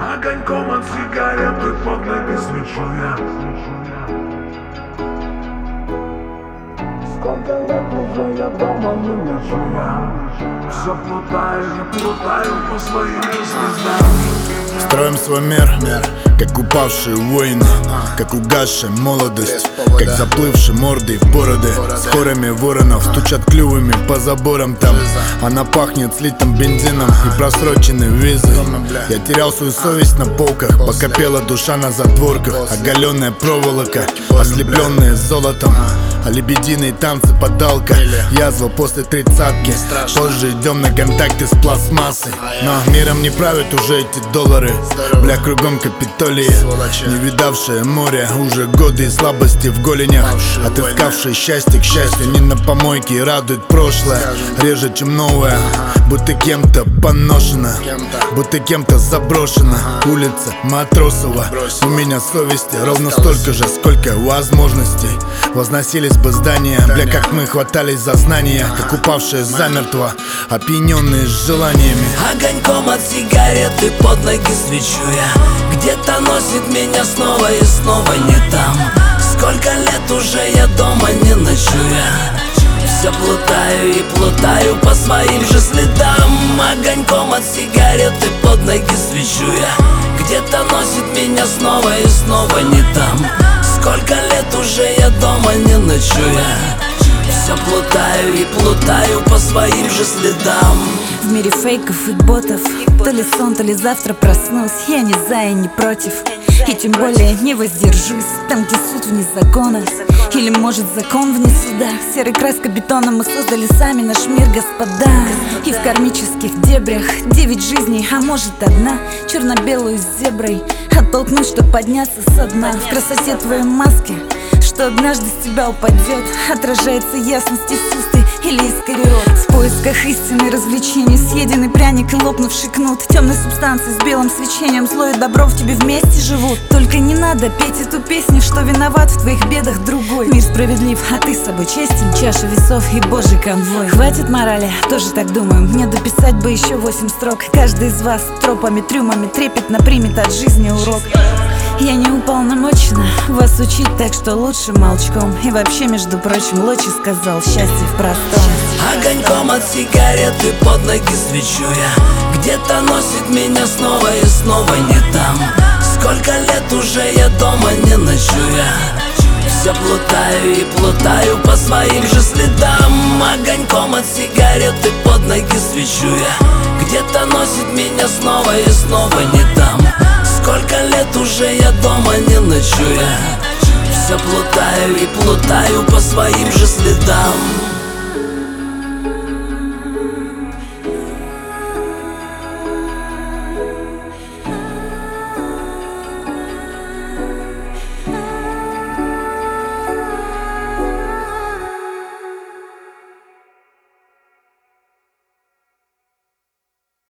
Огоньком от сигареты под ноги свечу я. Сколько лет уже я дома не лежу я. Все плутаю и плутаю по своим звездам. Строим свой мир, как упавшие воины, как угасшая молодость, как заплывшие мордой в бороды. С хорами воронов стучат клювами по заборам там. Она пахнет слитым бензином и просроченной визой. Я терял свою совесть на полках, пока пела душа на затворках. Оголенная проволока, ослепленная золотом, а лебединые танцы подалка. Язва после тридцатки, позже идем на контакты с пластмассой. Но миром не правят уже эти доллары. Бля, кругом Капитолии, не видавшее море, уже годы и слабости в голенях. Отыскавшие счастье, к счастью, не на помойке, радует прошлое реже, чем новое. Будто кем-то поношено, будто кем-то заброшена. Улица Матросова, у меня совести ровно столько же, сколько возможностей. Возносились бы здания, бля, как мы хватались за знания, как упавшие замертво, опьяненные желаниями. Огоньком от сигареты под ноги свечу я. Где-то носит меня снова и снова не там. Сколько лет уже я дома не ночую я. Все плутаю и плутаю по своим же следам. Огоньком от сигареты под ноги свечу я. Где-то носит меня снова и снова не там. Сколько лет уже я дома не ночую я. Все плутаю и плутаю по своим же следам. В мире фейков и ботов, то ли сон, то ли завтра проснусь. Я не за и не против, и тем более не воздержусь. Там, где суд вне закона, или может закон вне суда. Серой краской бетона мы создали сами наш мир, господа. И в кармических дебрях 9 жизней, а может одна. Черно-белую с зеброй оттолкнуть, чтоб подняться со дна. В красоте твоей маски, что однажды с тебя упадет, отражается ясность из уст или из рот. В поисках истины развлечений, съеденный пряник и лопнувший кнут. Темной субстанции с белым свечением, зло и добро в тебе вместе живут. Только не надо петь эту песню, что виноват в твоих бедах другой. Мир справедлив, а ты с собой честен, чаша весов и божий конвой. Хватит морали, тоже так думаю, мне дописать бы еще 8 строк. Каждый из вас тропами, трюмами трепетно примет от жизни урок. Я не уполномочена вас учить, так что лучше молчком. И вообще, между прочим, Лочи сказал, счастье в простом. Огоньком от сигареты под ноги свечу я. Где-то носит меня снова и снова не там. Сколько лет уже я дома не ночую я. Все плутаю и плутаю по своим же следам. Огоньком от сигареты под ноги свечу я. Где-то носит меня снова и снова не там. Сколько лет уже я дома не ночую я. Все плутаю и плутаю по своим же следам.